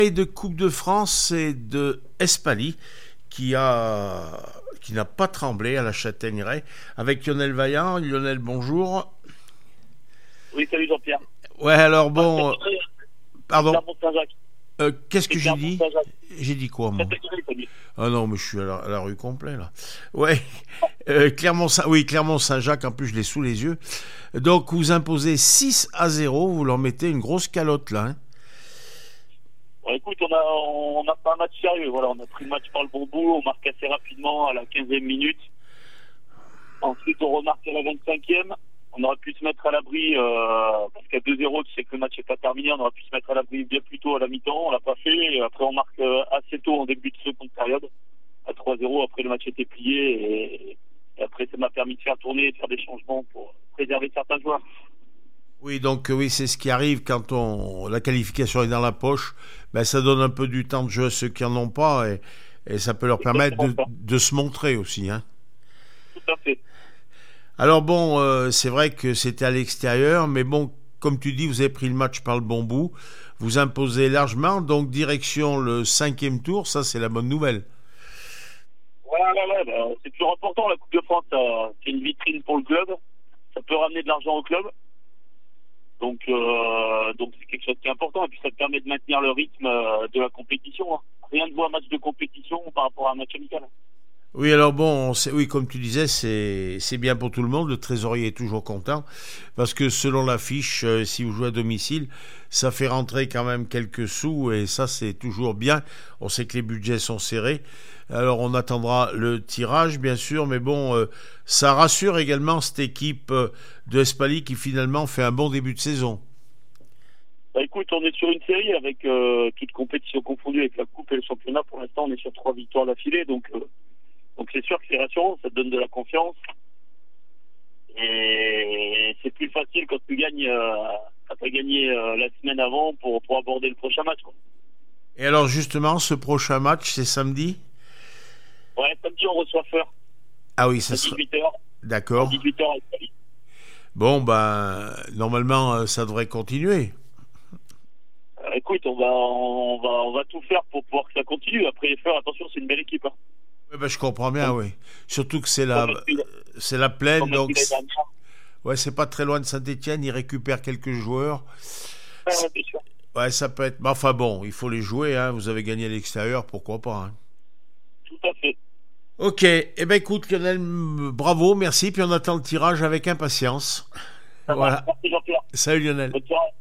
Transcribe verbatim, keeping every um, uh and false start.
Et de Coupe de France et de Espali qui a qui n'a pas tremblé à la Châtaigneraie avec Lionel Vaillant. Lionel, bonjour. Oui, salut Jean-Pierre. Ouais, alors bon, euh, pardon. Clermont-Saint-Jacques. Euh, Qu'est-ce que j'ai dit? Clermont-Saint-Jacques. J'ai dit quoi, moi? Châtaigneraie, t'as dit. Ah non, mais je suis à la, à la rue complète là. Ouais, euh, Clermont, oui, Clermont-Saint-Jacques. En plus, je l'ai sous les yeux. Donc, vous imposez six à zéro. Vous leur mettez une grosse calotte là. Hein. Bon, écoute, on a, on a pas un match sérieux. Voilà, on a pris le match par le bon bout. On marque assez rapidement à la quinzième minute. Ensuite, on remarque à la vingt-cinquième. On aurait pu se mettre à l'abri, euh, parce qu'à deux zéro, tu sais que le match n'est pas terminé. On aurait pu se mettre à l'abri bien plus tôt à la mi-temps. On l'a pas fait. Et après, on marque euh, assez tôt en début de seconde période. À trois zéro, après le match était plié. Et, et après, ça m'a permis de faire tourner et de faire des changements pour préserver certains joueurs. Oui, donc oui, c'est ce qui arrive quand on la qualification est dans la poche. Ben, ça donne un peu du temps de jeu à ceux qui en ont pas et, et ça peut leur permettre de, de se montrer aussi. Hein. Tout à fait. Alors bon, euh, c'est vrai que c'était à l'extérieur, mais bon, comme tu dis, vous avez pris le match par le bon bout. Vous imposez largement, donc direction le cinquième tour, ça c'est la bonne nouvelle. Ouais, ouais, ouais, bah, c'est toujours important. La Coupe de France, ça, c'est une vitrine pour le club. Ça peut ramener de l'argent au club. Donc, euh, donc c'est quelque chose qui est important. Et puis, ça te permet de maintenir le rythme euh, de la compétition. Hein. Rien de beau un match de compétition par rapport à un match amical. Oui, alors bon, c'est, oui, comme tu disais, c'est, c'est bien pour tout le monde. Le trésorier est toujours content parce que selon la fiche, euh, si vous jouez à domicile, ça fait rentrer quand même quelques sous et ça, c'est toujours bien. On sait que les budgets sont serrés. Alors, on attendra le tirage, bien sûr, mais bon, euh, ça rassure également cette équipe euh, de Espali qui finalement fait un bon début de saison. Bah, écoute, on est sur une série avec euh, toute compétition confondue avec la Coupe et le championnat. Pour l'instant, on est sur trois victoires d'affilée. Donc, euh, donc c'est sûr que c'est rassurant, ça te donne de la confiance. Et c'est plus facile quand tu gagnes, euh, quand tu as gagné euh, la semaine avant pour, pour aborder le prochain match. Quoi. Et alors, justement, ce prochain match, c'est samedi? Ouais, samedi, on reçoit Feur. Ah oui, ça à sera... dix-huit heures. D'accord. À dix-huit heures à Italie. Bon, ben, normalement, ça devrait continuer. Euh, écoute, on va, on, va, on va tout faire pour pouvoir que ça continue. Après, Feur, attention, c'est une belle équipe. Hein. Oui, ben, je comprends bien, oui. Surtout que c'est la, Comme il- c'est la plaine, comme donc il est c'est- dernière. ouais, c'est pas très loin de Saint-Étienne. Ils récupèrent quelques joueurs. Ouais, C'est- ouais, c'est sûr. Ouais, ça peut être. Mais enfin bon, il faut les jouer. Hein. Vous avez gagné à l'extérieur, pourquoi pas. Hein. Tout à fait. Ok. Eh ben, écoute, Lionel, m- bravo, merci. Puis on attend le tirage avec impatience. Ça marche. Voilà. Merci Jean-Pierre. Salut, Lionel. Bonne soirée.